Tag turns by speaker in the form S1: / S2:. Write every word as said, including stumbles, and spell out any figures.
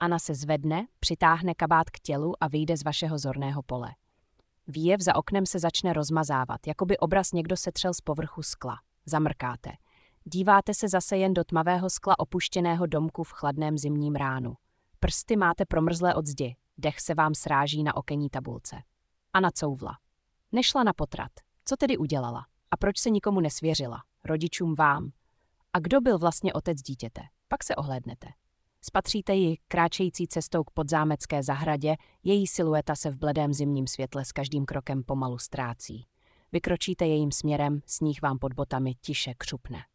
S1: Anna se zvedne, přitáhne kabát k tělu a vyjde z vašeho zorného pole. Výjev za oknem se začne rozmazávat, jako by obraz někdo setřel z povrchu skla. Zamrkáte. Díváte se zase jen do tmavého skla opuštěného domku v chladném zimním ránu. Prsty máte promrzlé od zdi, dech se vám sráží na okenní tabulce. Anna couvla. Nešla na potrat. Co tedy udělala? A proč se nikomu nesvěřila? Rodičům, vám. A kdo byl vlastně otec dítěte? Pak se ohlédnete. Spatříte ji kráčející cestou k podzámecké zahradě, její silueta se v bledém zimním světle s každým krokem pomalu ztrácí. Vykročíte jejím směrem, sníh vám pod botami tiše křupne.